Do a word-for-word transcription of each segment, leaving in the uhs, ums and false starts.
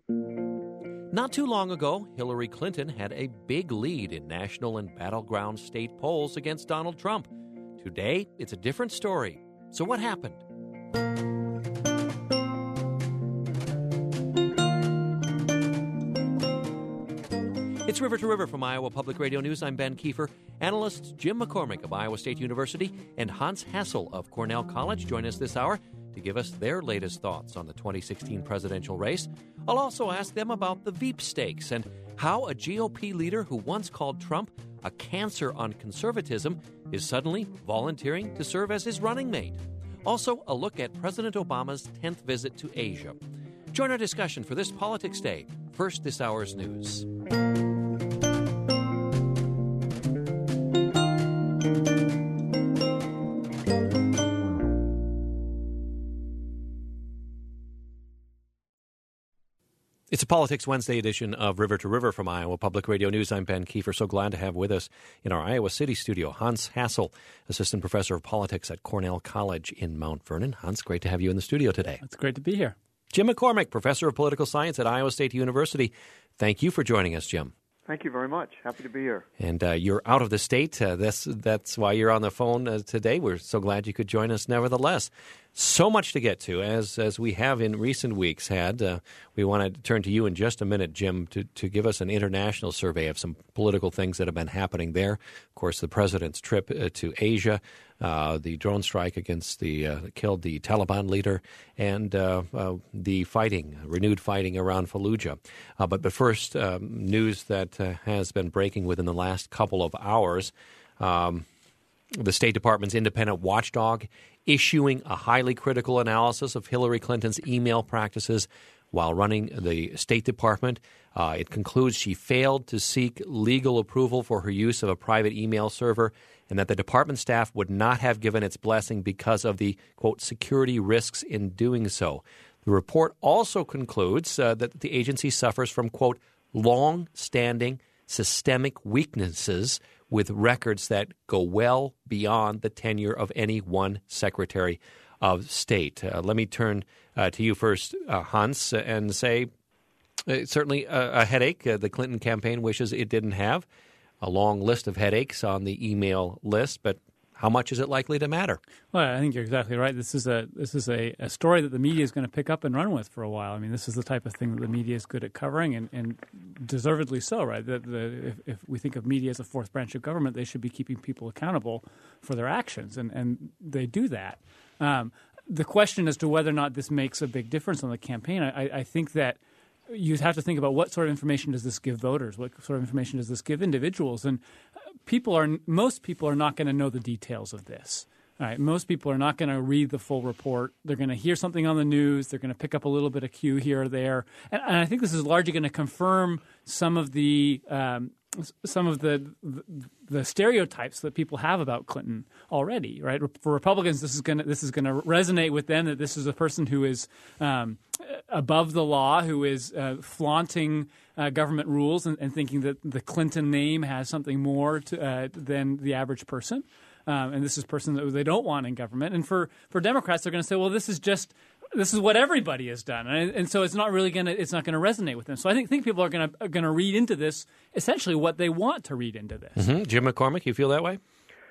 Not too long ago, Hillary Clinton had a big lead in national and battleground state polls against Donald Trump. Today, it's a different story. So what happened? It's River to River from Iowa Public Radio News. I'm Ben Kiefer. Analysts Jim McCormick of Iowa State University and Hans Hassel of Cornell College join us this hour to give us their latest thoughts on the twenty sixteen presidential race. I'll also ask them about the Veep stakes and how a G O P leader who once called Trump a cancer on conservatism is suddenly volunteering to serve as his running mate. Also, a look at President Obama's tenth visit to Asia. Join our discussion for this Politics Day. First, this hour's news. It's a Politics Wednesday edition of River to River from Iowa Public Radio News. I'm Ben Kiefer. So glad to have with us in our Iowa City studio Hans Hassel, Assistant Professor of Politics at Cornell College in Mount Vernon. Hans, great to have you in the studio today. It's great to be here. Jim McCormick, Professor of Political Science at Iowa State University. Thank you for joining us, Jim. Thank you very much. Happy to be here. And uh, you're out of the state. Uh, that's, that's why you're on the phone uh, today. We're so glad you could join us nevertheless. So much to get to, as as we have in recent weeks had. Uh, we want to turn to you in just a minute, Jim, to, to give us an international survey of some political things that have been happening there. Of course, the president's trip uh, to Asia, uh, the drone strike against the uh, killed the Taliban leader, and uh, uh, the fighting, renewed fighting around Fallujah. Uh, but, but first, um, news that uh, has been breaking within the last couple of hours. Um, the State Department's independent watchdog issuing a highly critical analysis of Hillary Clinton's email practices while running the State Department. Uh, it concludes she failed to seek legal approval for her use of a private email server and that the department staff would not have given its blessing because of the, quote, security risks in doing so. The report also concludes uh, that the agency suffers from, quote, long-standing systemic weaknesses with records that go well beyond the tenure of any one Secretary of State. Uh, let me turn uh, to you first, uh, Hans, and say uh, certainly a, a headache uh, the Clinton campaign wishes it didn't have. A long list of headaches on the email list, but how much is it likely to matter? Well, I think you're exactly right. This is a this is a, a story that the media is going to pick up and run with for a while. I mean, this is the type of thing that the media is good at covering, and, and deservedly so, right? The, the, if, if we think of media as a fourth branch of government, they should be keeping people accountable for their actions, and, and they do that. Um, the question as to whether or not this makes a big difference on the campaign, I, I think that you have to think about what sort of information does this give voters? What sort of information does this give individuals? And people are most people are not going to know the details of this. All right, most people are not going to read the full report. They're going to hear something on the news. They're going to pick up a little bit of cue here or there, and, and I think this is largely going to confirm some of the um, some of the, the the stereotypes that people have about Clinton already. Right, for Republicans, this is going to this is going to resonate with them that this is a person who is um, above the law, who is uh, flaunting uh, government rules and, and thinking that the Clinton name has something more to, uh, than the average person. Um, and this is a person that they don't want in government. And for, for Democrats, they're going to say, well, this is just this is what everybody has done, and, and so it's not really going to it's not going to resonate with them. So I think think people are going to going to read into this essentially what they want to read into this. Mm-hmm. Jim McCormick, you feel that way?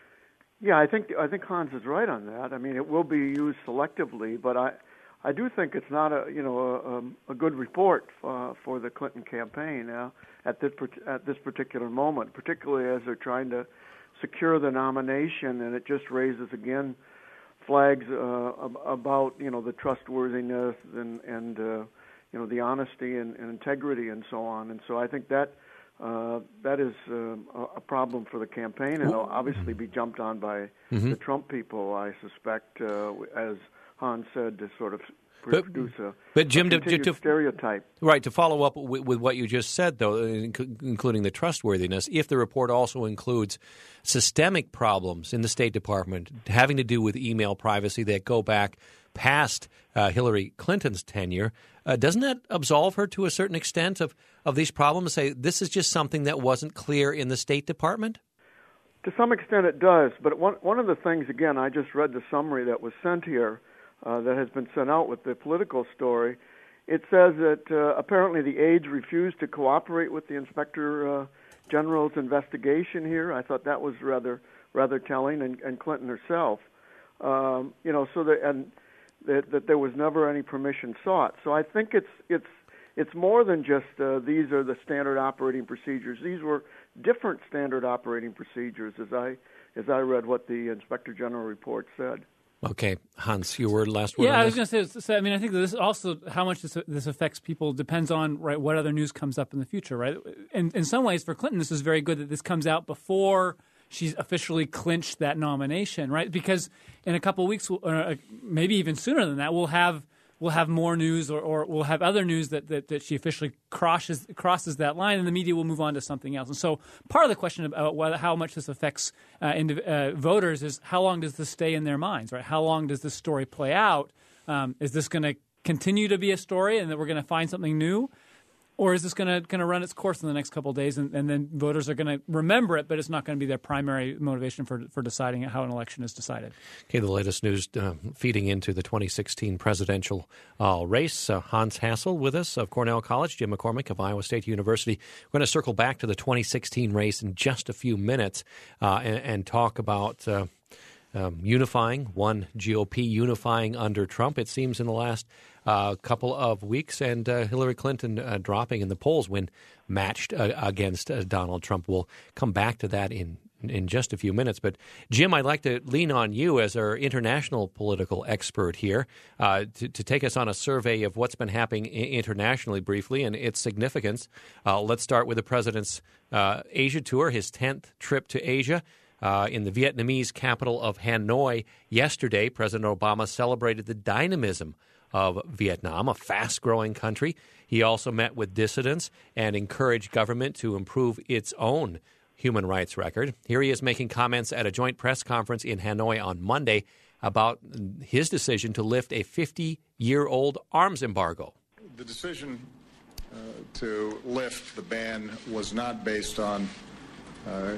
Yeah, I think I think Hans is right on that. I mean, it will be used selectively, but I I do think it's not a you know a, a good report uh, for the Clinton campaign uh, at this at this particular moment, particularly as they're trying to secure the nomination, and it just raises again flags uh, about you know the trustworthiness and and uh, you know the honesty and, and integrity and so on. And so I think that uh, that is uh, a problem for the campaign, and it'll obviously be jumped on by mm-hmm. the Trump people, I suspect, uh, as Hans said, to sort of produce a, but Jim, a to, to, stereotype. Right, to follow up with, with what you just said, though, including the trustworthiness, if the report also includes systemic problems in the State Department having to do with email privacy that go back past uh, Hillary Clinton's tenure, uh, doesn't that absolve her to a certain extent of, of these problems? Say, this is just something that wasn't clear in the State Department? To some extent it does, but one, one of the things, again, I just read the summary that was sent here, Uh, that has been sent out with the political story, it says that uh, apparently the aides refused to cooperate with the Inspector uh, General's investigation here. I thought that was rather rather telling, and, and Clinton herself, um, you know, so that and that, that there was never any permission sought. So I think it's it's it's more than just uh, these are the standard operating procedures. These were different standard operating procedures, as I as I read what the Inspector General report said. Okay, Hans, your word, last word. Yeah, on I was this? going to say, so, I mean, I think that this also, how much this, this affects people depends on, right, what other news comes up in the future, right? In, in some ways, for Clinton, this is very good that this comes out before she's officially clinched that nomination, right? Because in a couple of weeks, or maybe even sooner than that, we'll have we'll have more news, or, or we'll have other news that, that, that she officially crosses crosses that line, and the media will move on to something else. And so part of the question about whether, how much this affects uh, indiv- uh, voters is how long does this stay in their minds, right? How long does this story play out? Um, is this going to continue to be a story and that we're going to find something new? Or is this going to going to run its course in the next couple of days, and, and then voters are going to remember it, but it's not going to be their primary motivation for for deciding how an election is decided? Okay, the latest news uh, feeding into the twenty sixteen presidential uh, race. Uh, Hans Hassel with us of Cornell College, Jim McCormick of Iowa State University. We're going to circle back to the twenty sixteen race in just a few minutes uh, and, and talk about uh, um, unifying, one G O P unifying under Trump, it seems, in the last Uh, couple of weeks, and uh, Hillary Clinton uh, dropping in the polls when matched uh, against uh, Donald Trump. We'll come back to that in in just a few minutes. But, Jim, I'd like to lean on you as our international political expert here uh, to, to take us on a survey of what's been happening internationally briefly and its significance. Uh, let's start with the president's uh, Asia tour, his tenth trip to Asia. Uh, in the Vietnamese capital of Hanoi yesterday, President Obama celebrated the dynamism of Vietnam, a fast-growing country. He also met with dissidents and encouraged government to improve its own human rights record. Here he is making comments at a joint press conference in Hanoi on Monday about his decision to lift a fifty-year-old arms embargo. The decision uh, to lift the ban was not based on uh,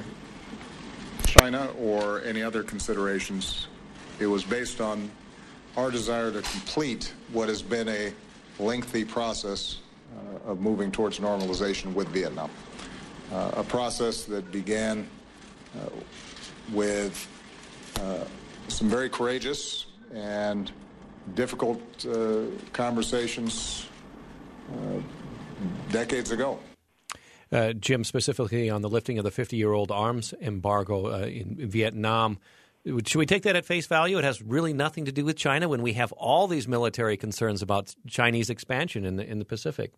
China or any other considerations. It was based on our desire to complete what has been a lengthy process uh, of moving towards normalization with Vietnam. Uh, a process that began uh, with uh, some very courageous and difficult uh, conversations uh, decades ago. Uh, Jim, specifically on the lifting of the fifty-year-old arms embargo uh, in, in Vietnam, should we take that at face value? It has really nothing to do with China when we have all these military concerns about Chinese expansion in the in the Pacific.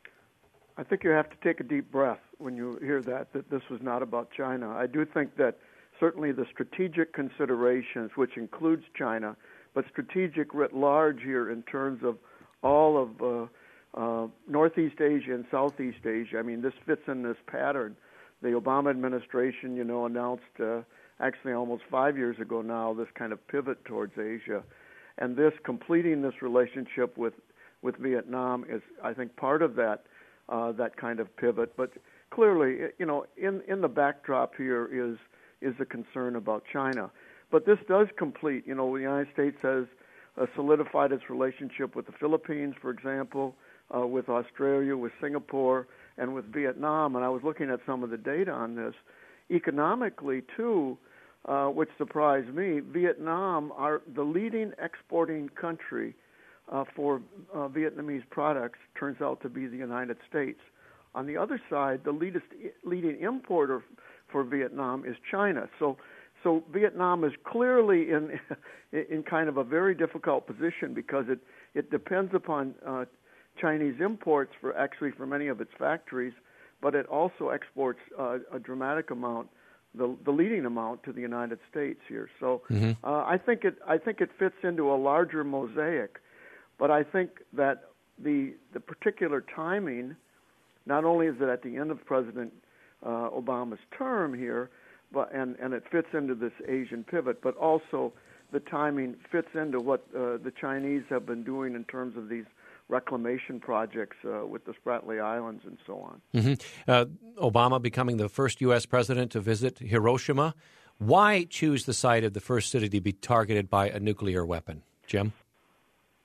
I think you have to take a deep breath when you hear that, that this was not about China. I do think that certainly the strategic considerations, which includes China, but strategic writ large here in terms of all of uh, uh, Northeast Asia and Southeast Asia. I mean, this fits in this pattern. The Obama administration, you know, announced uh, actually almost five years ago now, this kind of pivot towards Asia. And this, completing this relationship with, with Vietnam is, I think, part of that uh, that kind of pivot. But clearly, you know, in, in the backdrop here is is a concern about China. But this does complete, you know, the United States has uh, solidified its relationship with the Philippines, for example, uh, with Australia, with Singapore, and with Vietnam. And I was looking at some of the data on this. Economically, too, uh, which surprised me, Vietnam are the leading exporting country uh, for uh, Vietnamese products turns out to be the United States. On the other side, the leadest, leading importer for Vietnam is China. So, so Vietnam is clearly in in kind of a very difficult position because it, it depends upon uh, Chinese imports for actually for many of its factories, but it also exports uh, a dramatic amount, the, the leading amount, to the United States here. So mm-hmm. uh, I think it I think it fits into a larger mosaic, but I think that the the particular timing, not only is it at the end of President uh, Obama's term here, but and, and it fits into this Asian pivot, but also the timing fits into what uh, the Chinese have been doing in terms of these reclamation projects uh, with the Spratly Islands and so on. Mm-hmm. Uh, Obama becoming the first U S president to visit Hiroshima. Why choose the site of the first city to be targeted by a nuclear weapon? Jim?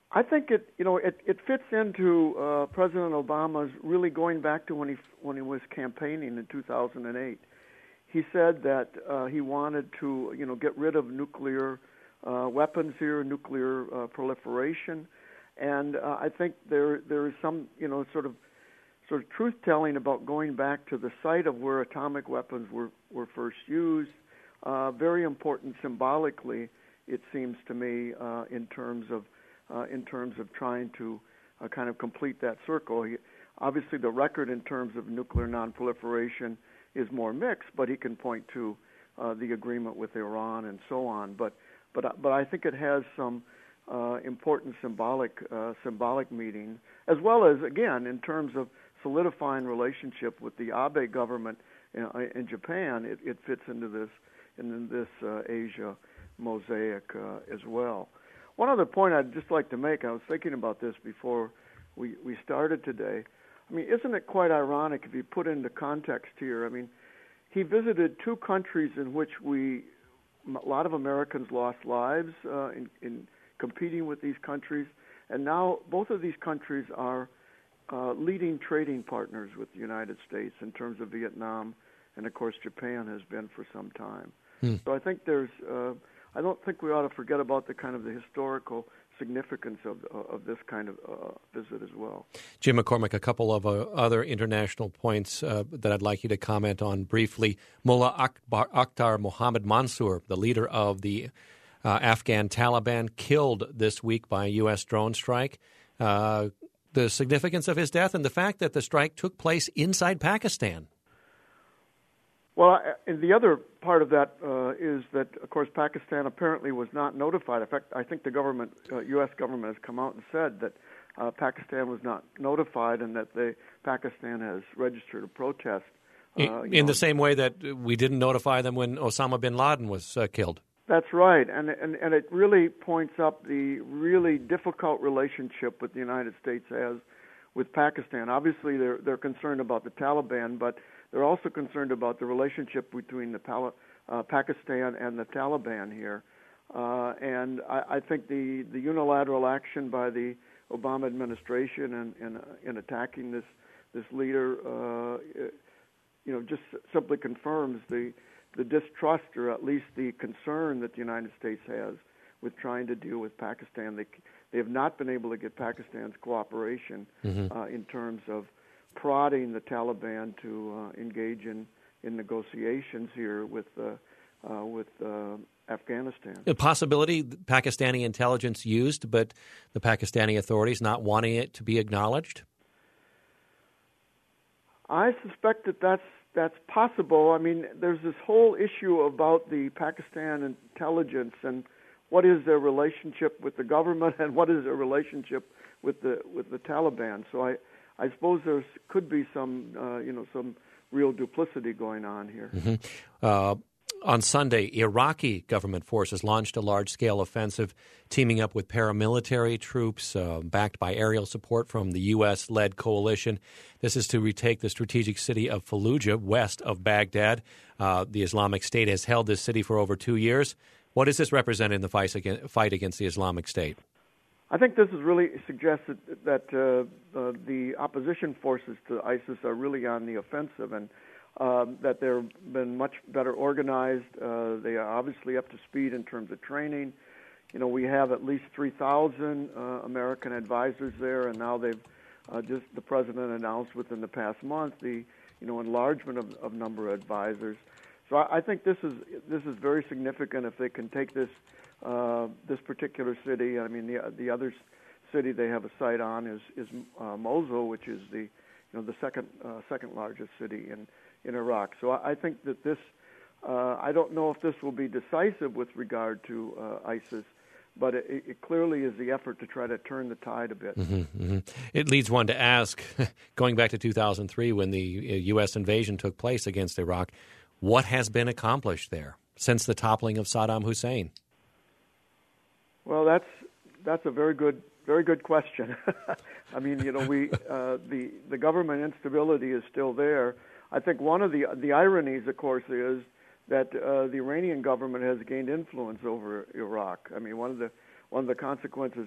I think it, you know, it, it fits into uh, President Obama's really going back to when he when he was campaigning in two thousand eight. He said that uh, he wanted to, you know, get rid of nuclear uh, weapons here, nuclear uh, proliferation, and uh, I think there there is some, you know, sort of sort of truth telling about going back to the site of where atomic weapons were were first used. Uh, very important symbolically, it seems to me, uh, in terms of Uh, in terms of trying to uh, kind of complete that circle. He, obviously, the record in terms of nuclear nonproliferation is more mixed, but he can point to uh, the agreement with Iran and so on. But but but I think it has some uh, important symbolic uh, symbolic meaning, as well as, again, in terms of solidifying relationship with the Abe government in, in Japan. It, it fits into this into this uh, Asia mosaic uh, as well. One other point I'd just like to make, I was thinking about this before we, we started today. I mean, isn't it quite ironic if you put into context here? I mean, he visited two countries in which we, a lot of Americans lost lives uh, in, in competing with these countries, and now both of these countries are uh, leading trading partners with the United States in terms of Vietnam, and of course Japan has been for some time. Hmm. So I think there's... Uh, I don't think we ought to forget about the kind of the historical significance of of this kind of uh, visit as well. Jim McCormick, a couple of uh, other international points uh, that I'd like you to comment on briefly. Mullah Akbar, Akhtar Mohammad Mansour, the leader of the uh, Afghan Taliban, killed this week by a U S drone strike. Uh, the significance of his death and the fact that the strike took place inside Pakistan. Well, and the other part of that uh, is that, of course, Pakistan apparently was not notified. In fact, I think the government, uh, U S government, has come out and said that uh, Pakistan was not notified, and that they, Pakistan has registered a protest. Uh, in in know, the same way that we didn't notify them when Osama bin Laden was uh, killed. That's right, and, and and it really points up the really difficult relationship that the United States has with Pakistan. Obviously, they're they're concerned about the Taliban, but they're also concerned about the relationship between the Pal- uh, Pakistan and the Taliban here. Uh, and I, I think the, the unilateral action by the Obama administration in, in, in attacking this this leader, uh, you know, just simply confirms the the distrust, or at least the concern, that the United States has with trying to deal with Pakistan. They they have not been able to get Pakistan's cooperation mm-hmm. uh, in terms of prodding the Taliban to uh, engage in, in negotiations here with uh, uh, with uh, Afghanistan. A possibility Pakistani intelligence used, but the Pakistani authorities not wanting it to be acknowledged? I suspect that that's that's possible. I mean, there's this whole issue about the Pakistan intelligence and what is their relationship with the government and what is their relationship with the with the Taliban. So I. I suppose there could be some, uh, you know, some real duplicity going on here. Mm-hmm. Uh, on Sunday, Iraqi government forces launched a large-scale offensive, teaming up with paramilitary troops, uh, backed by aerial support from the U S-led coalition. This is to retake the strategic city of Fallujah, west of Baghdad. Uh, the Islamic State has held this city for over two years. What does this represent in the fight against the Islamic State? I think this has really suggested that uh, uh, the opposition forces to ISIS are really on the offensive, and um, that they've been much better organized. Uh, they are obviously up to speed in terms of training. You know, we have at least three thousand uh, American advisors there, and now they've uh, just the president announced within the past month the you know enlargement of, of number of advisors. So I, I think this is this is very significant if they can take this. Uh, this particular city. I mean, the the other city they have a site on is is uh, Mosul, which is the you know the second uh, second largest city in, in Iraq. So I, I think that this. Uh, I don't know if this will be decisive with regard to uh, ISIS, but it, it clearly is the effort to try to turn the tide a bit. Mm-hmm, mm-hmm. It leads one to ask, going back to two thousand three when the U S invasion took place against Iraq, what has been accomplished there since the toppling of Saddam Hussein? Well, that's that's a very good very good question. I mean, you know, we uh, the the government instability is still there. I think one of the the ironies, of course, is that uh, the Iranian government has gained influence over Iraq. I mean, one of the one of the consequences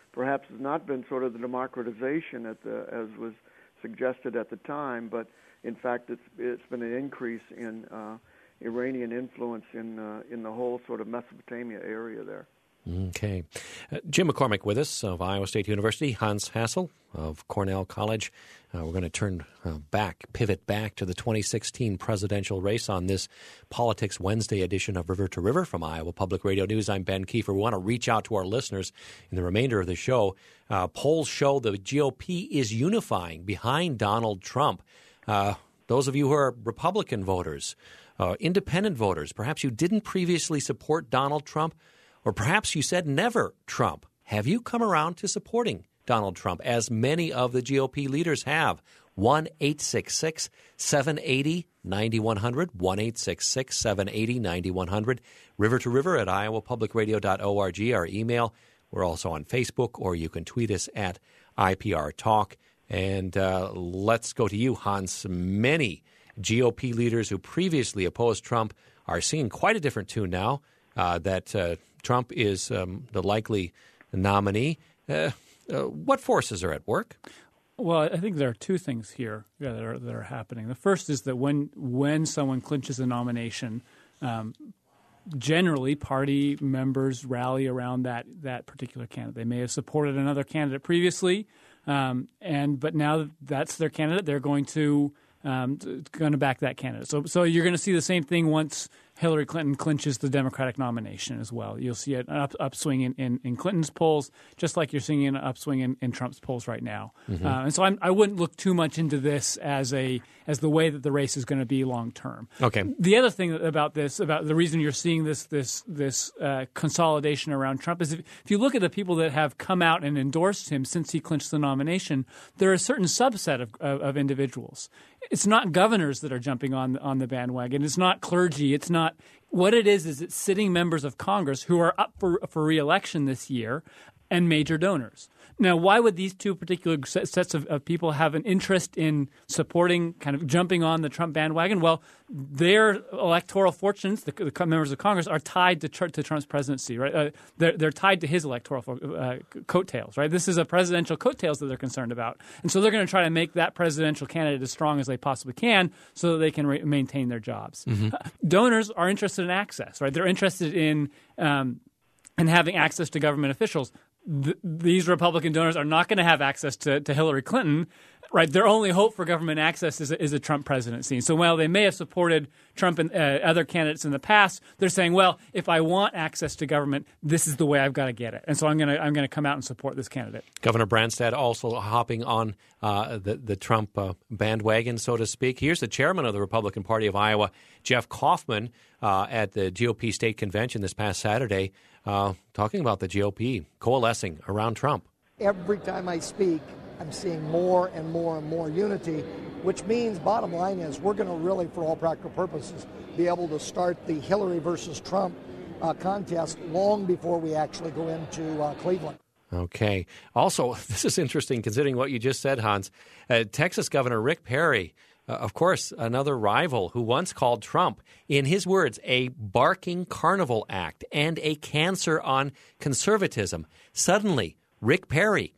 perhaps has not been sort of the democratization at the, as was suggested at the time, but in fact it's it's been an increase in uh, Iranian influence in uh, in the whole sort of Mesopotamia area there. Okay. Uh, Jim McCormick with us of Iowa State University, Hans Hassel of Cornell College. Uh, we're going to turn uh, back, pivot back to the twenty sixteen presidential race on this Politics Wednesday edition of River to River from Iowa Public Radio News. I'm Ben Kiefer. We want to reach out to our listeners in the remainder of the show. Uh, polls show the G O P is unifying behind Donald Trump. Uh, those of you who are Republican voters, uh, independent voters, perhaps you didn't previously support Donald Trump, or perhaps you said never Trump. Have you come around to supporting Donald Trump, as many of the G O P leaders have? one eight six six, seven eight zero, nine one zero zero, one eight six six, seven eight zero, nine one zero zero, river to river at iowa public radio dot org, our email. We're also on Facebook, or you can tweet us at I P R Talk. And uh, let's go to you, Hans. Many G O P leaders who previously opposed Trump are singing quite a different tune now, uh, that uh, Trump is um, the likely nominee. Uh, uh, what forces are at work? Well, I think there are two things here yeah, that are that are happening. The first is that when when someone clinches a nomination, um, generally party members rally around that that particular candidate. They may have supported another candidate previously, um, and but now that's their candidate. They're going to um, going to back that candidate. So so you're going to see the same thing once Hillary Clinton clinches the Democratic nomination as well. You'll see an up, upswing in, in, in Clinton's polls, just like you're seeing an upswing in, in Trump's polls right now. Mm-hmm. Uh, and so I'm, I wouldn't look too much into this as a as the way that the race is going to be long term. Okay. The other thing about this, about the reason you're seeing this this this uh, consolidation around Trump, is if, if you look at the people that have come out and endorsed him since he clinched the nomination, there are a certain subset of, of, of individuals. It's not governors that are jumping on on the bandwagon. It's not clergy. It's not. What it is is it's sitting members of Congress who are up for for re-election this year and major donors. Now, why would these two particular sets of, of people have an interest in supporting, kind of jumping on the Trump bandwagon? Well, their electoral fortunes, the, the members of Congress, are tied to, to Trump's presidency, right? Uh, they're, they're tied to his electoral uh, coattails, right? This is a presidential coattails that they're concerned about. And so they're going to try to make that presidential candidate as strong as they possibly can so that they can re- maintain their jobs. Mm-hmm. Uh, donors are interested in access, right? They're interested in um, in having access to government officials. Th- these Republican donors are not going to have access to, to Hillary Clinton, right? Their only hope for government access is a, is a Trump presidency. So while they may have supported Trump and uh, other candidates in the past, they're saying, well, if I want access to government, this is the way I've got to get it. And so I'm going to I'm going to come out and support this candidate. Governor Branstad also hopping on uh, the, the Trump uh, bandwagon, so to speak. Here's the chairman of the Republican Party of Iowa, Jeff Kaufman, uh, at the G O P state convention this past Saturday, uh, talking about the G O P coalescing around Trump. Every time I speak, I'm seeing more and more and more unity, which means, bottom line is, we're going to really, for all practical purposes, be able to start the Hillary versus Trump uh, contest long before we actually go into uh, Cleveland. Okay. Also, this is interesting considering what you just said, Hans. Uh, Texas Governor Rick Perry, uh, of course, another rival who once called Trump, in his words, a barking carnival act and a cancer on conservatism. Suddenly, Rick Perry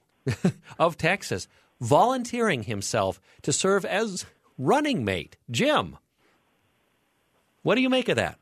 of Texas volunteering himself to serve as running mate. Jim, what do you make of that?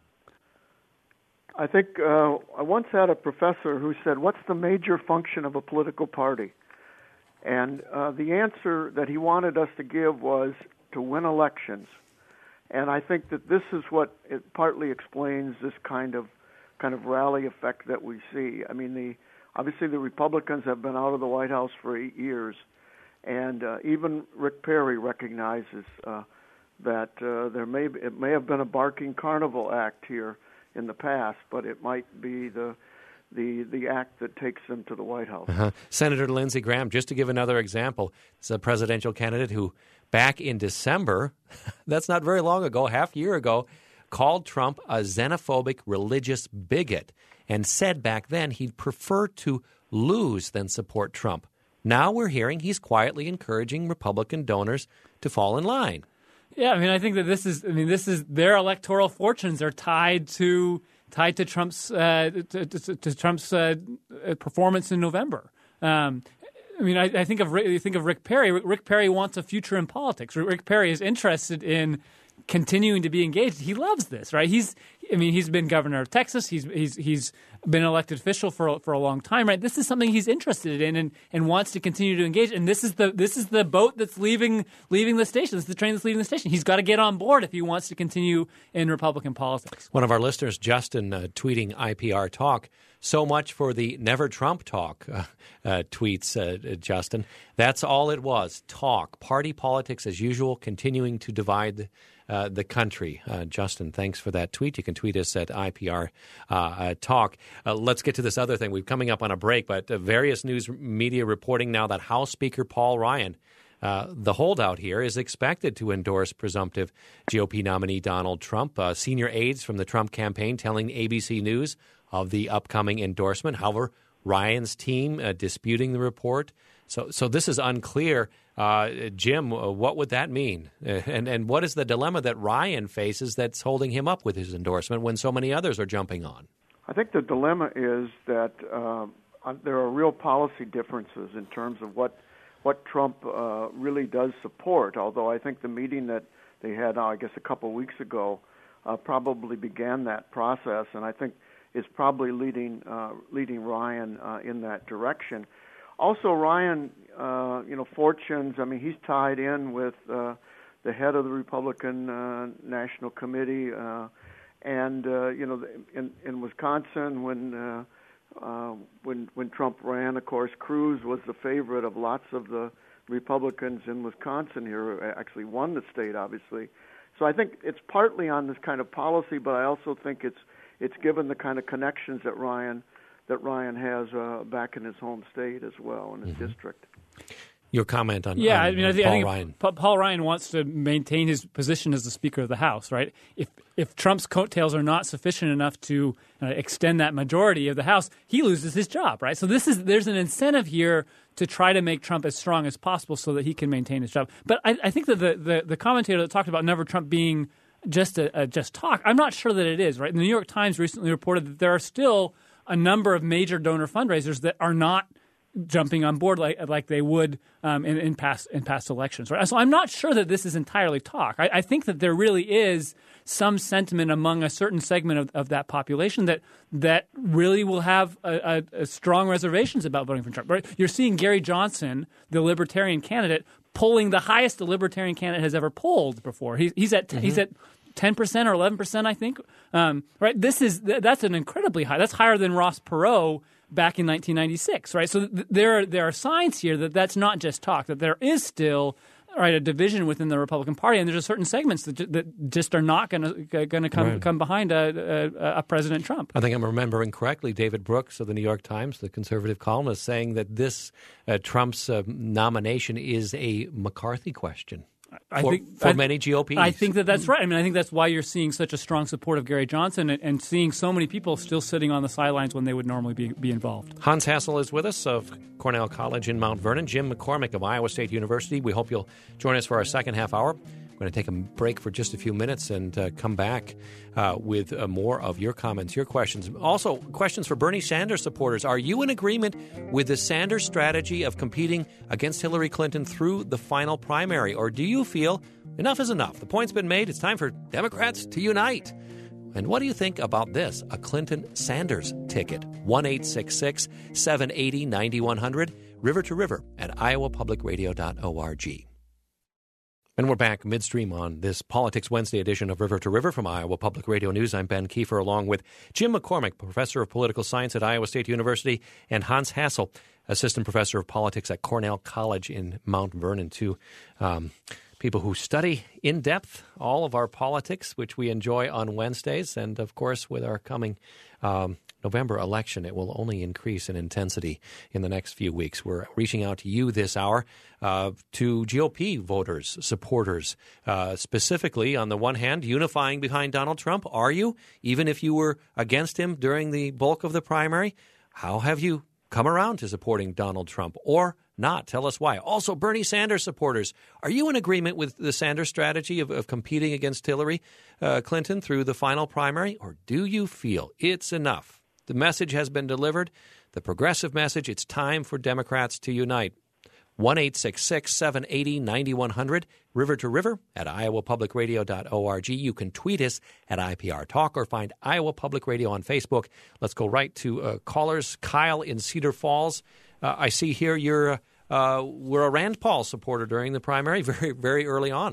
I think uh, I once had a professor who said, what's the major function of a political party? And uh, the answer that he wanted us to give was to win elections. And I think that this is what it partly explains this kind of kind of rally effect that we see. I mean, the obviously the Republicans have been out of the White House for eight years, and uh, even Rick Perry recognizes uh, that uh, there may be, it may have been a barking carnival act here in the past, but it might be the the the act that takes them to the White House. Uh-huh. Senator Lindsey Graham, just to give another example, is a presidential candidate who back in December, that's not very long ago, half a year ago, called Trump a xenophobic religious bigot and said back then he'd prefer to lose than support Trump. Now we're hearing he's quietly encouraging Republican donors to fall in line. Yeah, I mean, I think that this is, I mean, this is their electoral fortunes are tied to tied to Trump's uh, to, to, to Trump's uh, performance in November. Um, I mean, I, I think of you think of Rick Perry. Rick Perry wants a future in politics. Rick Perry is interested in continuing to be engaged. He loves this, right? He's, I mean, he's been governor of Texas. He's he's he's been an elected official for for a long time, right? This is something he's interested in and, and wants to continue to engage. And this is the this is the boat that's leaving leaving the station. This is the train that's leaving the station. He's got to get on board if he wants to continue in Republican politics. One of our listeners, Justin, uh, tweeting I P R Talk. So much for the Never Trump talk, uh, uh, tweets uh, Justin. That's all it was, talk. Party politics as usual, continuing to divide uh, the country. Uh, Justin, thanks for that tweet. You can tweet us at I P R uh, uh, Talk. Uh, let's get to this other thing. We're coming up on a break, but uh, various news media reporting now that House Speaker Paul Ryan, Uh, the holdout here, is expected to endorse presumptive G O P nominee Donald Trump. Uh, senior aides from the Trump campaign telling A B C News of the upcoming endorsement. However, Ryan's team uh, disputing the report. So so this is unclear. Uh, Jim, uh, what would that mean? Uh, and, and what is the dilemma that Ryan faces that's holding him up with his endorsement when so many others are jumping on? I think the dilemma is that uh, there are real policy differences in terms of what what Trump uh, really does support, although I think the meeting that they had, uh, I guess, a couple weeks ago uh, probably began that process, and I think is probably leading uh, leading Ryan uh, in that direction. Also, Ryan, uh, you know, fortunes, I mean, he's tied in with uh, the head of the Republican uh, National Committee, uh, and, uh, you know, in, in Wisconsin, when uh, Uh, when when Trump ran, of course, Cruz was the favorite of lots of the Republicans in Wisconsin here, who actually won the state, obviously. So I think it's partly on this kind of policy, but I also think it's it's given the kind of connections that Ryan that Ryan has uh, back in his home state as well, in his mm-hmm. district. Your comment on, yeah, on I mean, I think, Paul I think Ryan. Pa- Paul Ryan wants to maintain his position as the Speaker of the House, right? If if Trump's coattails are not sufficient enough to uh, extend that majority of the House, he loses his job, right? So this is there's an incentive here to try to make Trump as strong as possible so that he can maintain his job. But I, I think that the, the the commentator that talked about Never Trump being just a, a just talk, I'm not sure that it is, right? The New York Times recently reported that there are still a number of major donor fundraisers that are not jumping on board like like they would um, in, in past in past elections, right? So I'm not sure that this is entirely talk. I, I think that there really is some sentiment among a certain segment of, of that population that that really will have a, a, a strong reservations about voting for Trump. Right? You're seeing Gary Johnson, the Libertarian candidate, polling the highest the Libertarian candidate has ever polled before. He, he's at mm-hmm. he's at ten percent or eleven percent, I think. Um, right? This is that's an incredibly high. That's higher than Ross Perot back in nineteen ninety-six, right? So th- there are there are signs here that that's not just talk, that there is still right a division within the Republican Party, and there's a certain segments that, j- that just are not going to going to come right. come behind a, a, a President Trump. I think I'm remembering correctly. David Brooks of the New York Times, the conservative columnist, saying that this uh, Trump's uh, nomination is a McCarthy question. I for, think, for I, many G O Ps. I think that that's right. I mean, I think that's why you're seeing such a strong support of Gary Johnson and, and seeing so many people still sitting on the sidelines when they would normally be, be involved. Hans Hassel is with us of Cornell College in Mount Vernon. Jim McCormick of Iowa State University. We hope you'll join us for our second half hour. We're going to take a break for just a few minutes and uh, come back uh, with uh, more of your comments, your questions. Also, questions for Bernie Sanders supporters. Are you in agreement with the Sanders strategy of competing against Hillary Clinton through the final primary? Or do you feel enough is enough? The point's been made. It's time for Democrats to unite. And what do you think about this? A Clinton-Sanders ticket. one eight six six, seven eight zero, nine one zero zero. River to River at iowa public radio dot org. And we're back midstream on this Politics Wednesday edition of River to River from Iowa Public Radio News. I'm Ben Kiefer, along with Jim McCormick, professor of political science at Iowa State University, and Hans Hassel, assistant professor of politics at Cornell College in Mount Vernon, two um, people who study in depth all of our politics, which we enjoy on Wednesdays. And, of course, with our coming um, November election, it will only increase in intensity in the next few weeks. We're reaching out to you this hour, uh, to G O P voters, supporters, uh, specifically, on the one hand, unifying behind Donald Trump. Are you? Even if you were against him during the bulk of the primary, how have you come around to supporting Donald Trump or not? Tell us why. Also, Bernie Sanders supporters, are you in agreement with the Sanders strategy of, of competing against Hillary uh, Clinton through the final primary, or do you feel it's enough The message has been delivered, the progressive message. It's time for Democrats to unite. one eight six six, seven eight zero, nine one zero zero, river to river at iowa public radio dot org. You can tweet us at I P R Talk or find Iowa Public Radio on Facebook. Let's go right to uh, callers. Kyle in Cedar Falls. Uh, I see here you're uh, were a Rand Paul supporter during the primary very, very early on.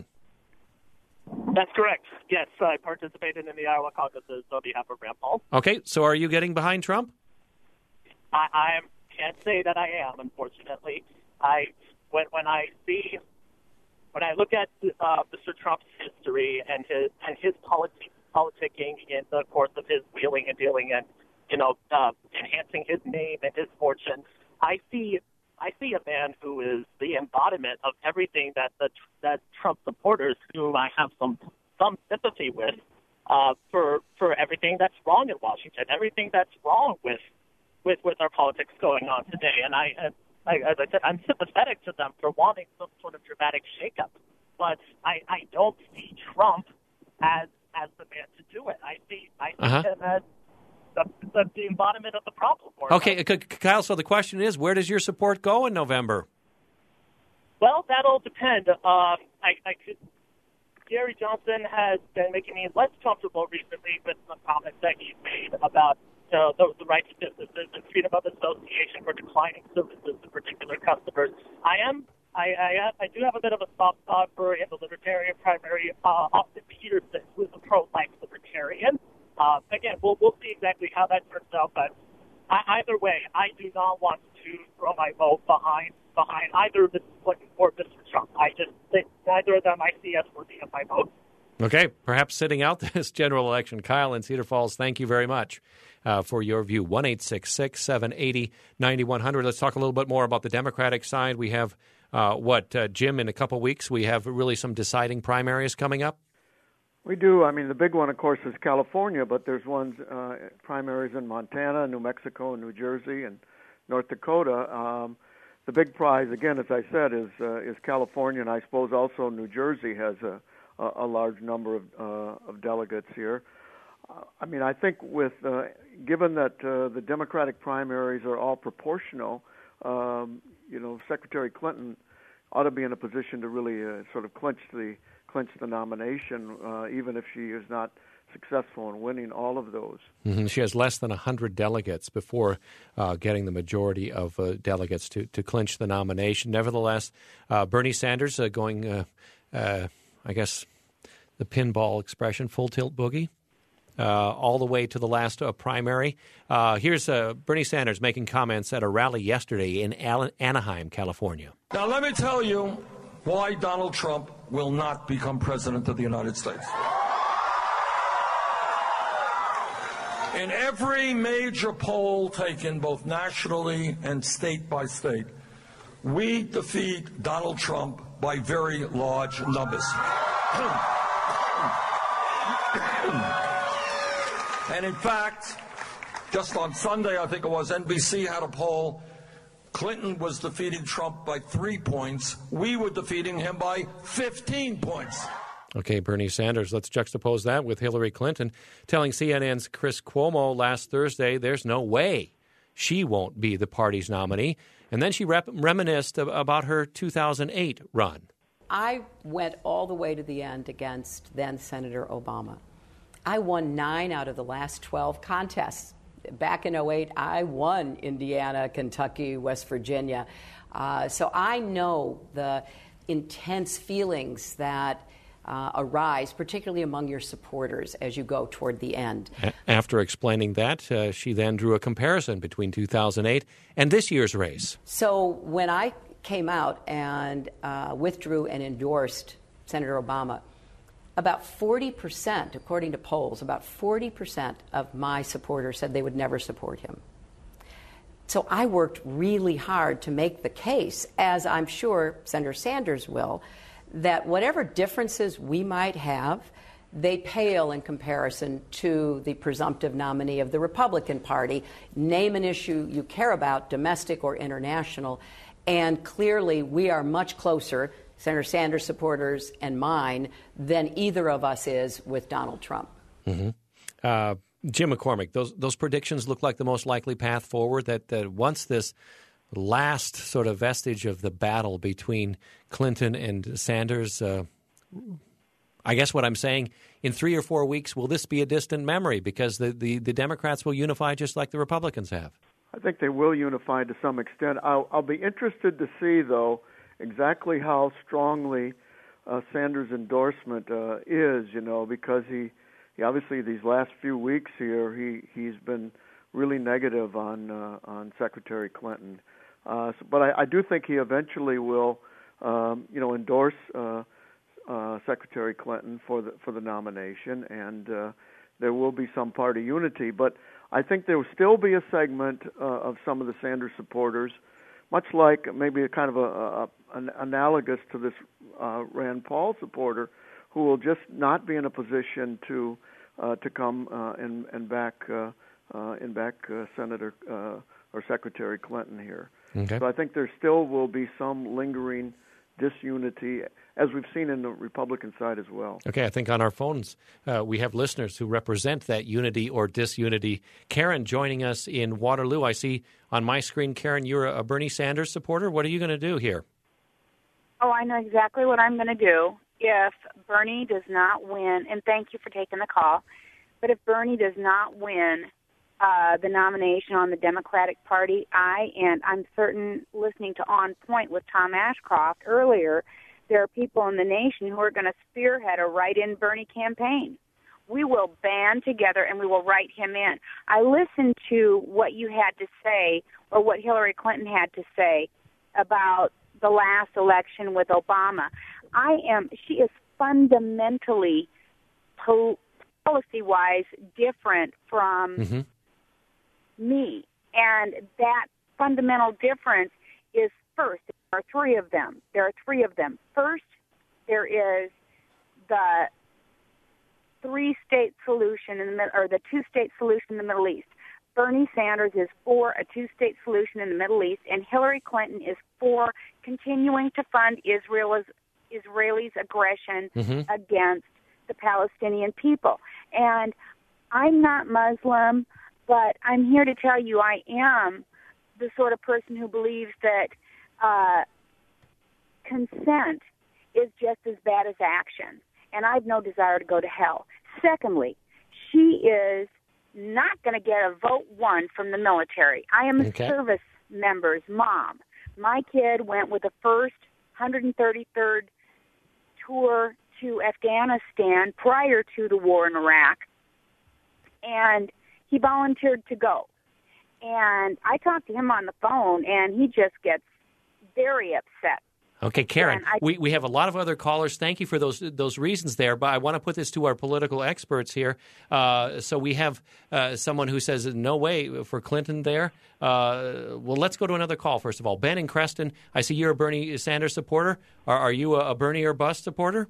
That's correct. Yes, I participated in the Iowa caucuses on behalf of Rand Paul. Okay, so are you getting behind Trump? I, I can't say that I am, unfortunately. I when when I see when I look at uh, Mister Trump's history and his and his politi- politicking in the course of his wheeling and dealing and you know uh, enhancing his name and his fortune, I see I see a man who is the embodiment of everything that the that Trump supporters, whom I have some some sympathy with, uh, for for everything that's wrong in Washington, everything that's wrong with with with our politics going on today, and I. Uh, I, as I said, I'm sympathetic to them for wanting some sort of dramatic shakeup, but I, I don't see Trump as as the man to do it. I see I see uh-huh. him as the, the, the embodiment of the problem. Okay, Kyle, so the question is, where does your support go in November? Well, that'll depend. Uh, I, I could, Gary Johnson has been making me less comfortable recently with the comments that he's made about you know, the, the rights of businesses and freedom of association for declining services to particular customers. I am, I, I, I do have a bit of a soft spot for in the Libertarian primary, uh, Austin Peterson, who is a pro-life libertarian. Uh, again, we'll we'll see exactly how that turns out, but I, either way, I do not want to throw my vote behind behind either Mister Clinton or Mister Trump. I just think neither of them I see as worthy of my vote. Okay, perhaps sitting out this general election. Kyle in Cedar Falls, thank you very much uh, for your view. one eight six six, seven eight zero, nine one zero zero. Let's talk a little bit more about the Democratic side. We have, uh, what, uh, Jim, in a couple weeks, we have really some deciding primaries coming up? We do. I mean, the big one, of course, is California, but there's ones, uh, primaries in Montana, New Mexico, and New Jersey, and North Dakota. Um, the big prize, again, as I said, is uh, is California, and I suppose also New Jersey has a a large number of, uh, of delegates here. Uh, I mean, I think with uh, given that uh, the Democratic primaries are all proportional, um, you know, Secretary Clinton ought to be in a position to really uh, sort of clinch the clinch the nomination, uh, even if she is not successful in winning all of those. Mm-hmm. She has less than one hundred delegates before uh, getting the majority of uh, delegates to, to clinch the nomination. Nevertheless, uh, Bernie Sanders uh, going... Uh, uh, I guess the pinball expression, full tilt boogie, uh, all the way to the last uh, primary. Uh, here's uh, Bernie Sanders making comments at a rally yesterday in Anaheim, California. Now, let me tell you why Donald Trump will not become president of the United States. In every major poll taken, both nationally and state by state, we defeat Donald Trump by very large numbers. And in fact, just on Sunday, I think it was, N B C had a poll. Clinton was defeating Trump by three points. We were defeating him by fifteen points. Okay, Bernie Sanders, let's juxtapose that with Hillary Clinton telling C N N's Chris Cuomo last Thursday there's no way she won't be the party's nominee. And then she rep- reminisced about her two thousand eight run. I went all the way to the end against then-Senator Obama. I won nine out of the last twelve contests. Back in oh eight, I won Indiana, Kentucky, West Virginia. Uh, so I know the intense feelings that uh, arise, particularly among your supporters, as you go toward the end. After explaining that, uh, she then drew a comparison between two thousand eight and this year's race. So when I came out and uh, withdrew and endorsed Senator Obama, about forty percent, according to polls, about forty percent of my supporters said they would never support him. So I worked really hard to make the case, as I'm sure Senator Sanders will, that whatever differences we might have, they pale in comparison to the presumptive nominee of the Republican Party. Name an issue you care about, domestic or international, and clearly we are much closer, Senator Sanders supporters and mine, than either of us is with Donald Trump. Mm-hmm. Uh, Jim McCormick, those those predictions look like the most likely path forward, that, that once this last sort of vestige of the battle between Clinton and Sanders, uh, I guess what I'm saying, in three or four weeks, will this be a distant memory because the, the, the Democrats will unify just like the Republicans have? I think they will unify to some extent. I'll, I'll be interested to see, though, exactly how strongly uh, Sanders' endorsement uh, is, you know, because he, he obviously these last few weeks here, he, he's been really negative on uh, on Secretary Clinton. Uh, so, but I, I do think he eventually will, um, you know, endorse uh, uh, Secretary Clinton for the for the nomination, and uh, there will be some party unity. But I think there will still be a segment uh, of some of the Sanders supporters, much like maybe a kind of a, a an analogous to this uh, Rand Paul supporter, who will just not be in a position to uh, to come uh, and and back uh, uh, and back uh, Senator uh, or Secretary Clinton here. Okay. So I think there still will be some lingering disunity, as we've seen in the Republican side as well. Okay, I think on our phones uh, we have listeners who represent that unity or disunity. Karen joining us in Waterloo. I see on my screen, Karen, you're a Bernie Sanders supporter. What are you going to do here? Oh, I know exactly what I'm going to do if Bernie does not win, and thank you for taking the call, but if Bernie does not win uh, the nomination on the Democratic Party, I, and I'm certain, listening to On Point with Tom Ashcroft earlier, there are people in the nation who are going to spearhead a write-in Bernie campaign. We will band together and we will write him in. I listened to what you had to say, or what Hillary Clinton had to say about the last election with Obama. I am, she is fundamentally, po- policy-wise, different from mm-hmm. me. And that fundamental difference is, first, there are three of them. There are three of them. First, there is the three-state solution, in the, or the two-state solution in the Middle East. Bernie Sanders is for a two-state solution in the Middle East, and Hillary Clinton is for continuing to fund Israel's, Israelis' aggression mm-hmm. against the Palestinian people. And I'm not Muslim, but I'm here to tell you I am the sort of person who believes that uh, consent is just as bad as action, and I have no desire to go to hell. Secondly, she is not going to get a vote one from the military. I am a okay. service member's mom. My kid went with the first one hundred thirty-third tour to Afghanistan prior to the war in Iraq, and he volunteered to go. And I talked to him on the phone, and he just gets very upset. Okay, Karen, I, we, we have a lot of other callers. Thank you for those those reasons there, but I want to put this to our political experts here. Uh, so we have uh, someone who says no way for Clinton there. Uh, well, let's go to another call, first of all. Ben in Creston, I see you're a Bernie Sanders supporter. Are, are you a, a Bernie or bust supporter?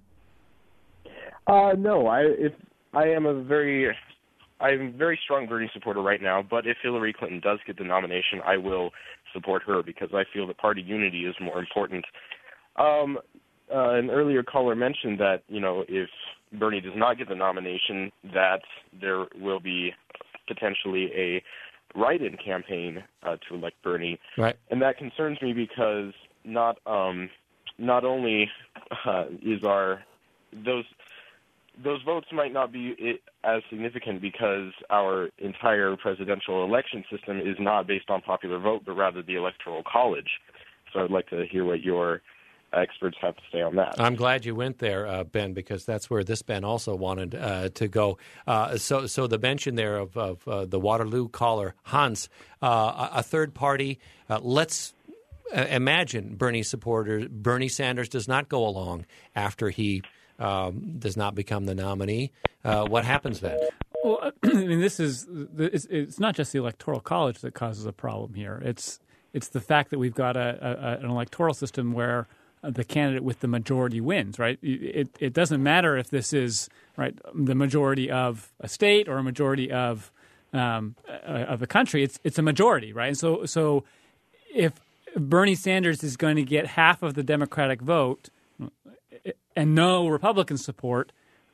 Uh, no, I if I am a very I'm a very strong Bernie supporter right now, but if Hillary Clinton does get the nomination, I will support her because I feel that party unity is more important. Um, uh, an earlier caller mentioned that, you know, if Bernie does not get the nomination, that there will be potentially a write-in campaign uh, to elect Bernie. Right. And that concerns me because not um, not only uh, is our those those votes might not be as significant because our entire presidential election system is not based on popular vote, but rather the Electoral College. So I'd like to hear what your experts have to say on that. I'm glad you went there, uh, Ben, because that's where this Ben also wanted uh, to go. Uh, so, so the mention there of, of uh, the Waterloo caller, Hans, uh, a third party. Uh, let's uh, imagine Bernie supporters. Bernie Sanders does not go along after he um, does not become the nominee. Uh, what happens then? Well, I mean, this is it's, it's not just the Electoral College that causes a problem here. It's it's the fact that we've got a, a, an electoral system where the candidate with the majority wins, right? It it doesn't matter if this is right the majority of a state or a majority of um, of a country. It's it's a majority, right? And so so if Bernie Sanders is going to get half of the Democratic vote and no Republican support,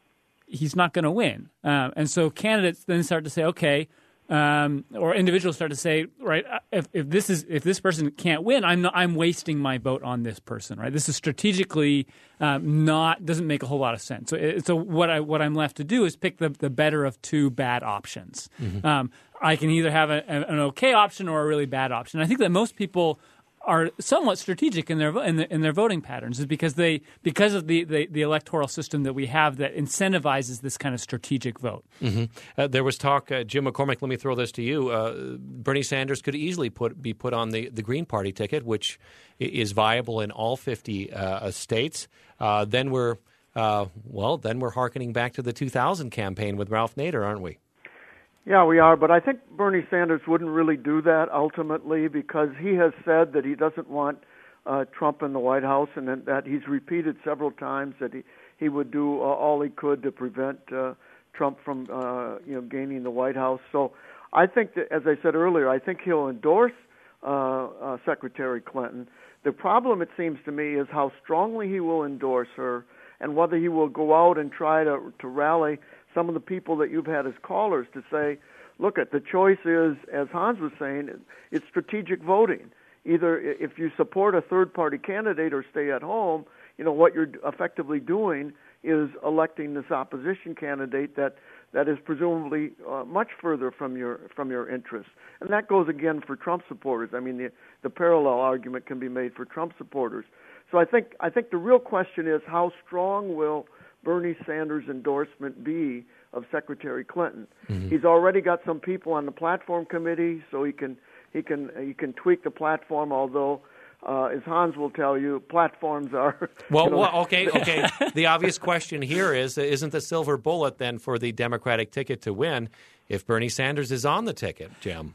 he's not going to win. Um, and so candidates then start to say, okay, um, or individuals start to say, right, if, if this is if this person can't win, I'm not, I'm wasting my vote on this person, right? This is strategically um, not doesn't make a whole lot of sense. So, it, so what I what I'm left to do is pick the, the better of two bad options. Mm-hmm. Um, I can either have a, an okay option or a really bad option. I think that most people are somewhat strategic in their in, the, in their voting patterns, is because they because of the, the, the electoral system that we have that incentivizes this kind of strategic vote. Mm-hmm. Uh, there was talk, uh, Jim McCormick. Let me throw this to you. Uh, Bernie Sanders could easily put be put on the, the Green Party ticket, which is viable in all fifty uh, states. Uh, then we're uh, well, then we're hearkening back to the two thousand campaign with Ralph Nader, aren't we? Yeah, we are, but I think Bernie Sanders wouldn't really do that ultimately, because he has said that he doesn't want uh, Trump in the White House, and that he's repeated several times that he, he would do uh, all he could to prevent uh, Trump from uh, you know gaining the White House. So I think that, as I said earlier, I think he'll endorse uh, uh, Secretary Clinton. The problem, it seems to me, is how strongly he will endorse her, and whether he will go out and try to to rally some of the people that you've had as callers to say, look, at the choice is, as Hans was saying, it's strategic voting. Either if you support a third-party candidate or stay at home, you know, what you're effectively doing is electing this opposition candidate that, that is presumably uh, much further from your from your interests. And that goes again for Trump supporters. I mean, the, the parallel argument can be made for Trump supporters. So I think I think the real question is, how strong will Bernie Sanders' endorsement be of Secretary Clinton? Mm-hmm. He's already got some people on the platform committee, so he can he can he can tweak the platform. Although, uh, as Hans will tell you, platforms are well. You know, well okay, okay. The obvious question here is: isn't the silver bullet then for the Democratic ticket to win if Bernie Sanders is on the ticket, Jim?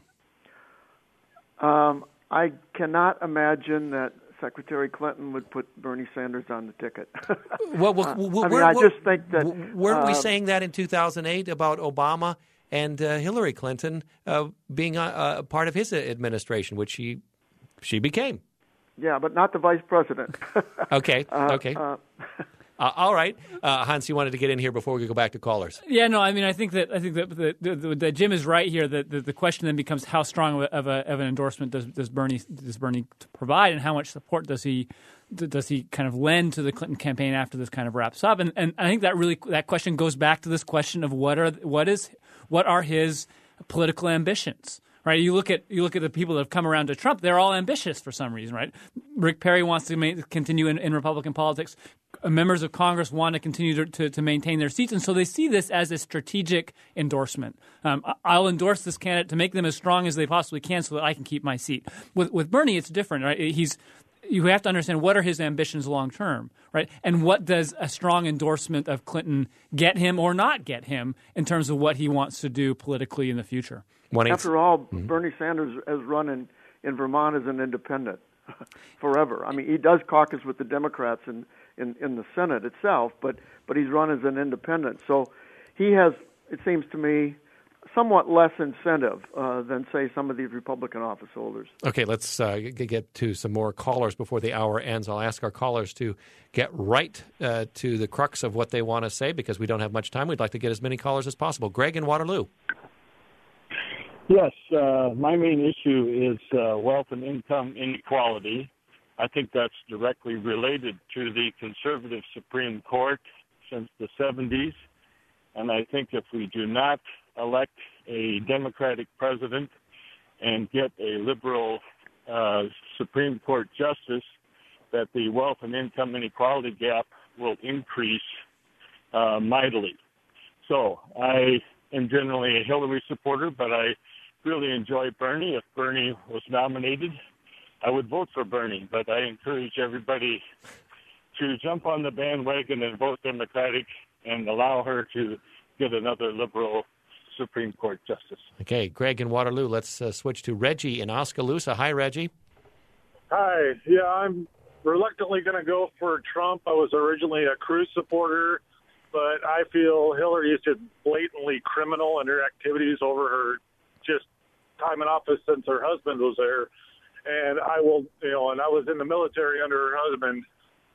Um, I cannot imagine that Secretary Clinton would put Bernie Sanders on the ticket. well, well, uh, well, I mean, I just think that weren't uh, we saying that in two thousand eight about Obama and uh, Hillary Clinton uh, being a, a part of his administration, which she she became? Yeah, but not the vice president. okay, uh, okay. Uh, Uh, all right, uh, Hans, you wanted to get in here before we go back to callers. Yeah, no, I mean, I think that I think that, that, that, that Jim is right here. That the, the question then becomes, how strong of, a, of an endorsement does, does Bernie does Bernie provide, and how much support does he does he kind of lend to the Clinton campaign after this kind of wraps up? And and I think that really that question goes back to this question of what are what is what are his political ambitions. Right, you look at you look at the people that have come around to Trump; they're all ambitious for some reason. Right, Rick Perry wants to ma- continue in, in Republican politics. Members of Congress want to continue to, to, to maintain their seats, and so they see this as a strategic endorsement. Um, I'll endorse this candidate to make them as strong as they possibly can, so that I can keep my seat. With with Bernie, it's different. Right, he's you have to understand what are his ambitions long term, right, and what does a strong endorsement of Clinton get him or not get him in terms of what he wants to do politically in the future. After all, mm-hmm. Bernie Sanders has run in, in Vermont as an independent forever. I mean, he does caucus with the Democrats in, in, in the Senate itself, but, but he's run as an independent. So he has, it seems to me, somewhat less incentive uh, than, say, some of these Republican office holders. Okay, let's uh, get to some more callers before the hour ends. I'll ask our callers to get right uh, to the crux of what they want to say, because we don't have much time. We'd like to get as many callers as possible. Greg in Waterloo. Yes, uh, my main issue is uh, wealth and income inequality. I think that's directly related to the conservative Supreme Court since the seventies. And I think if we do not elect a Democratic president and get a liberal uh, Supreme Court justice, that the wealth and income inequality gap will increase uh, mightily. So I am generally a Hillary supporter, but I really enjoy Bernie. If Bernie was nominated, I would vote for Bernie, but I encourage everybody to jump on the bandwagon and vote Democratic and allow her to get another liberal Supreme Court justice. Okay, Greg in Waterloo. Let's uh, switch to Reggie in Oskaloosa. Hi, Reggie. Hi. Yeah, I'm reluctantly going to go for Trump. I was originally a Cruz supporter, but I feel Hillary is just blatantly criminal in her activities over her just time in office since her husband was there. And I will, you know, and I was in the military under her husband,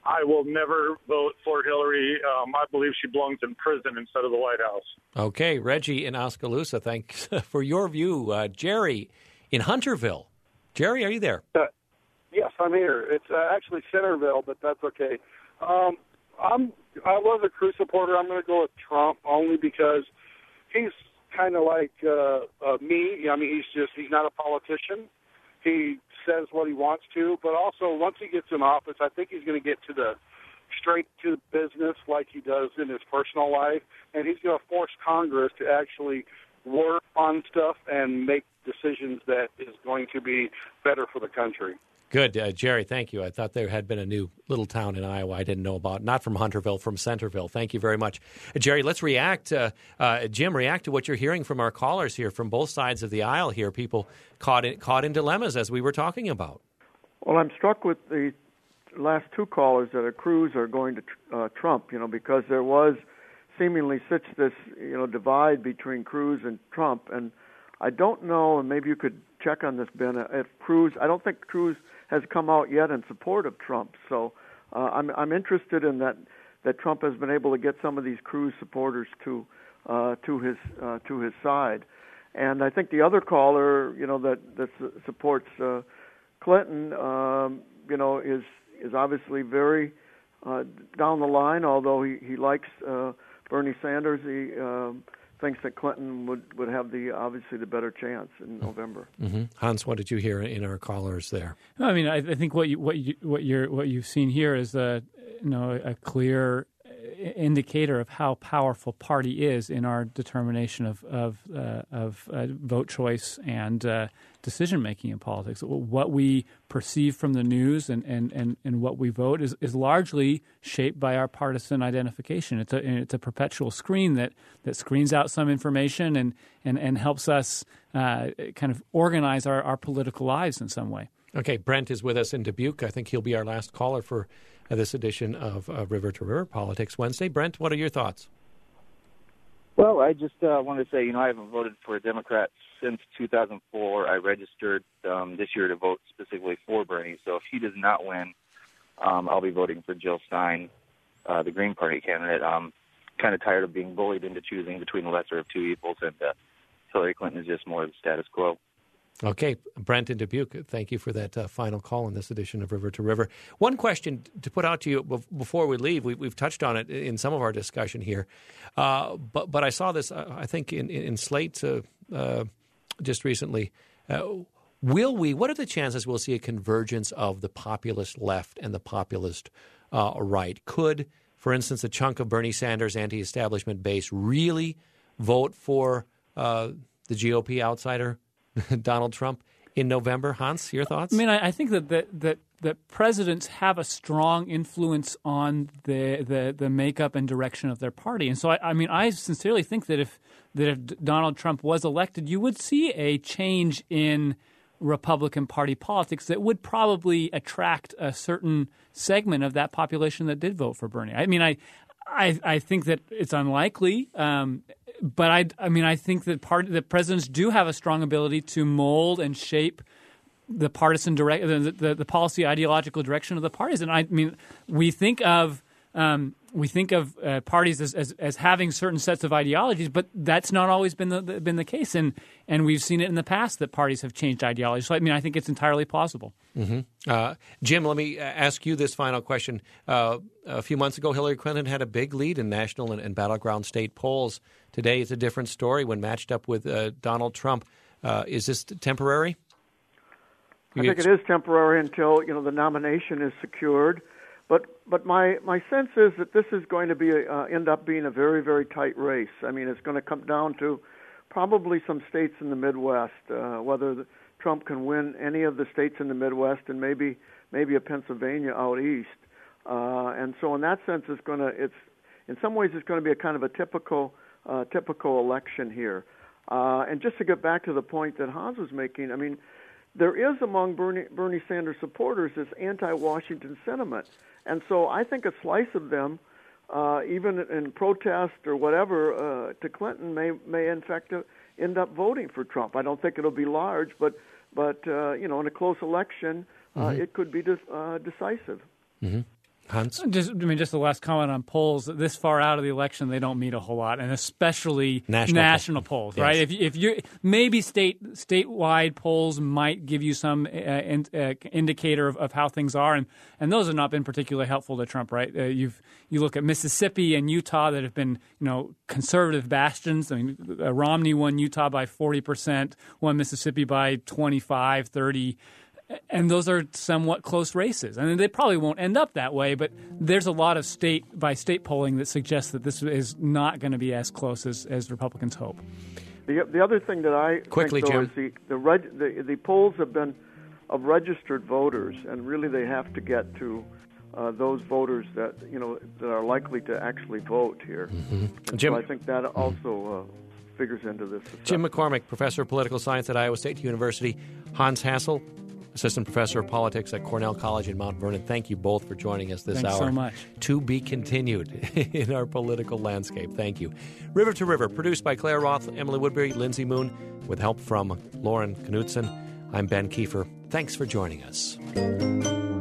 I will never vote for Hillary. Um, I believe she belongs in prison instead of the White House. Okay, Reggie in Oskaloosa, thanks for your view. Uh, Jerry in Hunterville. Jerry, are you there? Uh, yes, I'm here. It's uh, actually Centerville, but that's okay. Um, I'm I was a Cruz supporter. I'm going to go with Trump only because he's kind of like uh, uh, me. I mean, he's just he's not a politician. He says what he wants to, but also once he gets in office, I think he's going to get to the straight to business like he does in his personal life, and he's going to force Congress to actually work on stuff and make decisions that is going to be better for the country. Good. Uh, Jerry, thank you. I thought there had been a new little town in Iowa I didn't know about. Not from Hunterville, from Centerville. Thank you very much. Uh, Jerry, let's react. Uh, uh, Jim, react to what you're hearing from our callers here, from both sides of the aisle here, people caught in, caught in dilemmas as we were talking about. Well, I'm struck with the last two callers that are Cruz are going to uh, Trump, you know, because there was seemingly such this, you know, divide between Cruz and Trump. And I don't know, and maybe you could check on this, Ben, if Cruz, I don't think Cruz has come out yet in support of Trump. So uh, I'm I'm interested in that that Trump has been able to get some of these Cruz supporters to uh, to his uh, to his side. And I think the other caller, you know, that that supports uh, Clinton, um, you know, is is obviously very uh, down the line. Although he he likes uh, Bernie Sanders, he um, thinks that Clinton would, would have the obviously the better chance in November. Mm-hmm. Hans, what did you hear in our callers there? I mean, I, I think what you what you what you're what you've seen here is a you know a clear indicator of how powerful party is in our determination of of uh, of uh, vote choice and uh, decision making in politics. What we perceive from the news and, and, and, and what we vote is, is largely shaped by our partisan identification. It's a it's a perpetual screen that, that screens out some information and and, and helps us uh, kind of organize our, our political lives in some way. Okay, Brent is with us in Dubuque. I think he'll be our last caller for uh, this edition of uh, River to River Politics Wednesday. Brent, what are your thoughts? Well, I just uh, wanted to say, you know, I haven't voted for a Democrat since two thousand four. I registered um, this year to vote specifically for Bernie. So if he does not win, um, I'll be voting for Jill Stein, uh, the Green Party candidate. I'm kind of tired of being bullied into choosing between the lesser of two evils, and uh, Hillary Clinton is just more of the status quo. Okay, Brent in Dubuque, thank you for that uh, final call in this edition of River to River. One question to put out to you before we leave. We, we've touched on it in some of our discussion here, uh, but but I saw this, uh, I think, in, in Slate uh, uh, just recently. Uh, will we, what are the chances we'll see a convergence of the populist left and the populist uh, right? Could, for instance, a chunk of Bernie Sanders' anti-establishment base really vote for uh, the G O P outsider, Donald Trump, in November? Hans, your thoughts? I mean, I, I think that, that that that presidents have a strong influence on the, the the makeup and direction of their party, and so I, I mean, I sincerely think that if that if Donald Trump was elected, you would see a change in Republican Party politics that would probably attract a certain segment of that population that did vote for Bernie. I mean, I I, I think that it's unlikely. Um, But I, I mean, I think that part that presidents do have a strong ability to mold and shape the partisan direct, the, the, the policy ideological direction of the parties. And I mean, we think of um, we think of uh, parties as, as as having certain sets of ideologies, but that's not always been the, the been the case. And and we've seen it in the past that parties have changed ideology. So I mean, I think it's entirely possible. Mm-hmm. Uh, Jim, let me ask you this final question. Uh, a few months ago, Hillary Clinton had a big lead in national and, and battleground state polls. Today, it's a different story when matched up with uh, Donald Trump. Uh, is this temporary? I think it is temporary until, you know, the nomination is secured. But but my, my sense is that this is going to be a, uh, end up being a very, very tight race. I mean, it's going to come down to probably some states in the Midwest, uh, whether the, Trump can win any of the states in the Midwest and maybe maybe a Pennsylvania out east. Uh, and so in that sense, it's going to it's in some ways it's going to be a kind of a typical uh, typical election here. Uh, and just to get back to the point that Hans was making, I mean, there is among Bernie, Bernie Sanders supporters this anti-Washington sentiment. And so I think a slice of them, uh, even in protest or whatever, uh, to Clinton may, may in fact uh, end up voting for Trump. I don't think it'll be large, but, but uh, you know, in a close election, uh, mm-hmm. it could be de- uh, decisive. Mm-hmm. Hans? Just, I mean, just the last comment on polls. This far out of the election, they don't mean a whole lot, and especially national, national poll. polls, yes. right? If if you maybe state statewide polls might give you some uh, in, uh, indicator of, of how things are, and, and those have not been particularly helpful to Trump, right? Uh, you've you look at Mississippi and Utah that have been, you know, conservative bastions. I mean, uh, Romney won Utah by forty percent, won Mississippi by twenty-five, thirty. And those are somewhat close races. I mean, they probably won't end up that way, but there's a lot of state-by-state polling that suggests that this is not going to be as close as, as Republicans hope. The the other thing that I Quickly, think, though, Jim. is the the, reg, the the polls have been of registered voters, and really they have to get to uh, those voters that you know that are likely to actually vote here. Mm-hmm. And Jim, so I think that also uh, figures into this. Jim McCormick, professor of political science at Iowa State University. Hans Hassel, assistant professor of politics at Cornell College in Mount Vernon. Thank you both for joining us this Thanks hour. so much. To be continued in our political landscape. Thank you. River to River, produced by Claire Roth, Emily Woodbury, Lindsay Moon, with help from Lauren Knutson. I'm Ben Kiefer. Thanks for joining us.